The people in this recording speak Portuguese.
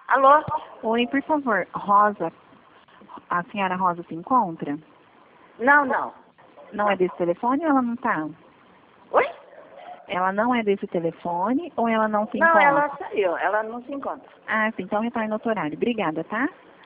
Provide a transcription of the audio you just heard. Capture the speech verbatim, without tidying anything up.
Alô? Oi, por favor, Rosa. A senhora Rosa se encontra? Não, não. Não é desse telefone ou ela não tá? Oi? Ela não é desse telefone ou ela não se Não, encontra? ela saiu, ela não se encontra. Ah, sim, então retorna no outro horário. Obrigada, tá?